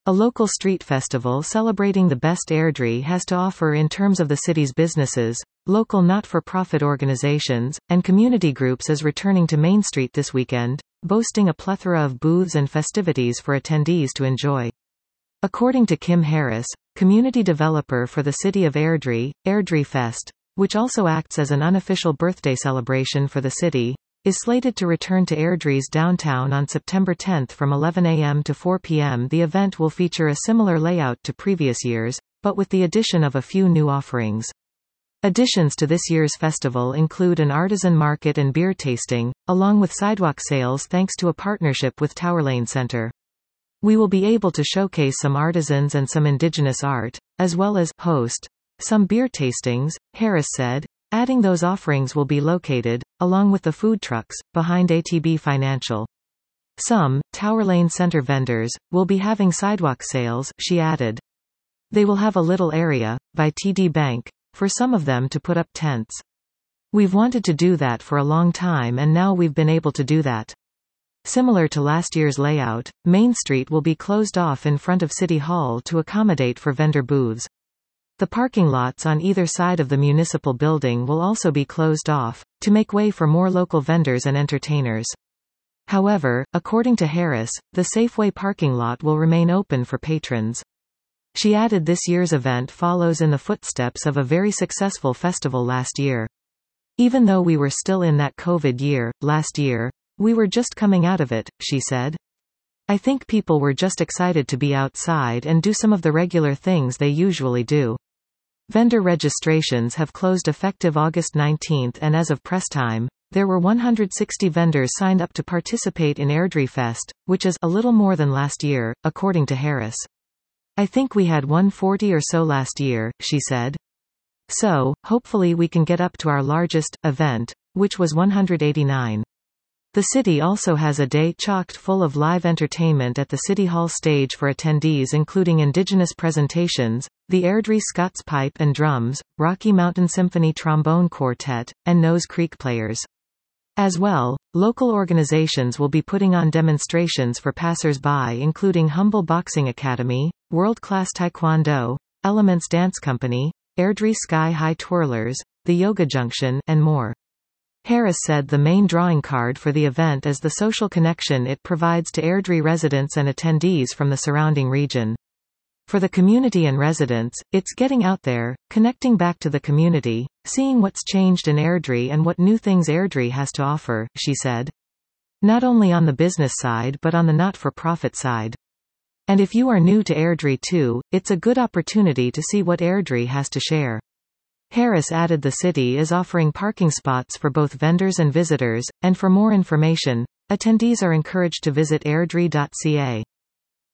A local street festival celebrating the best Airdrie has to offer in terms of the city's businesses, local not-for-profit organizations, and community groups is returning to Main Street this weekend, boasting a plethora of booths and festivities for attendees to enjoy. According to Kim Harris, community developer for the city of Airdrie, Airdrie Fest, which also acts as an unofficial birthday celebration for the city, is slated to return to Airdrie's downtown on September 10 from 11 a.m. to 4 p.m. The event will feature a similar layout to previous years, but with the addition of a few new offerings. Additions to this year's festival include an artisan market and beer tasting, along with sidewalk sales thanks to a partnership with Towerlane Centre. We will be able to showcase some artisans and some indigenous art, as well as host some beer tastings, Harris said, adding those offerings will be located, along with the food trucks, behind ATB Financial. Some Towerlane Centre vendors will be having sidewalk sales, she added. They will have a little area, by TD Bank, for some of them to put up tents. We've wanted to do that for a long time and now we've been able to do that. Similar to last year's layout, Main Street will be closed off in front of City Hall to accommodate for vendor booths. The parking lots on either side of the municipal building will also be closed off, to make way for more local vendors and entertainers. However, according to Harris, the Safeway parking lot will remain open for patrons. She added this year's event follows in the footsteps of a very successful festival last year. Even though we were still in that COVID year, last year, we were just coming out of it, she said. I think people were just excited to be outside and do some of the regular things they usually do. Vendor registrations have closed effective August 19 and as of press time, there were 160 vendors signed up to participate in Airdrie Fest, which is a little more than last year, according to Harris. I think we had 140 or so last year, she said. So, hopefully we can get up to our largest event, which was 189. The city also has a day chocked full of live entertainment at the City Hall stage for attendees including Indigenous presentations, the Airdrie Scots Pipe and Drums, Rocky Mountain Symphony Trombone Quartet, and Nose Creek Players. As well, local organizations will be putting on demonstrations for passers-by including Humble Boxing Academy, World Class Taekwondo, Elements Dance Company, Airdrie Sky High Twirlers, the Yoga Junction, and more. Harris said the main drawing card for the event is the social connection it provides to Airdrie residents and attendees from the surrounding region. For the community and residents, it's getting out there, connecting back to the community, seeing what's changed in Airdrie and what new things Airdrie has to offer, she said. Not only on the business side but on the not-for-profit side. And if you are new to Airdrie too, it's a good opportunity to see what Airdrie has to share. Harris added the city is offering parking spots for both vendors and visitors, and for more information, attendees are encouraged to visit airdrie.ca.